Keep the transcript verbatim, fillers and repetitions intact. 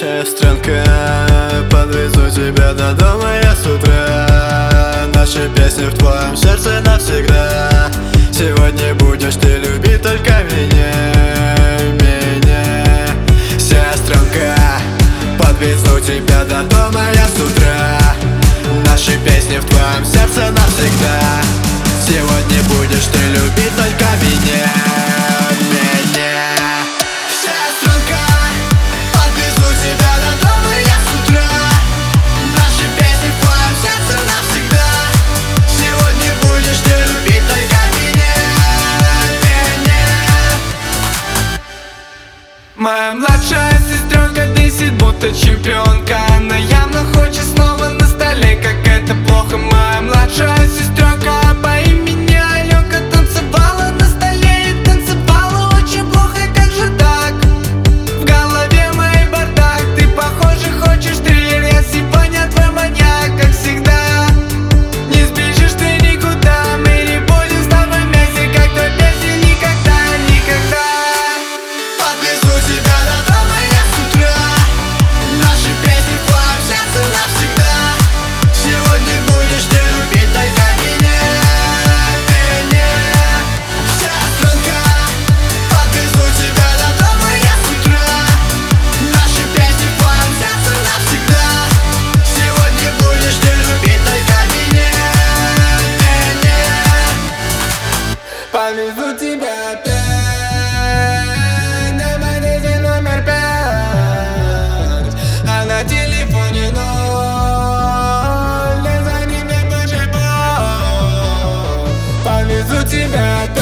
Сестренка, подвезу тебя до дома я с утра. Наши песни в твоем сердце навсегда. Сегодня будешь ты любить только меня, меня. Сестренка, подвезу тебя до дома я с утра. Наши песни в твоем сердце навсегда. Сегодня будешь ты любить только меня, меня. Сестренка, подвезу тебя до дома я с утра. Наши песни в твоем сердце навсегда. Сегодня будешь ты любить только меня, меня. Моя младшая сестренка бесит, будто чемпионка. Она явно хочет снова на столе, как это плохо. Моя младшая сестренка по имени Аленка танцевала на столе и танцевала очень плохо. Как же так? В голове моей бардак. Ты, похоже, хочешь триллер. Я сегодня твой маньяк, как всегда. Не сбежишь ты никуда. Мы не будем с тобой вместе, как той песни никогда, никогда. Подвезу тебя до дома я с утра. Наши песни в твоем сердце навсегда. Сегодня будешь ты любить только меня, меня. Сестренка, подвезу тебя до дома я с утра. Наши песни в твоем сердце навсегда. Сегодня будешь ты любить только меня, меня. Повезу тебя опять на магните номер пять, а на телефоне ноль. Не звони мне больше, бо. Повезу тебя опять.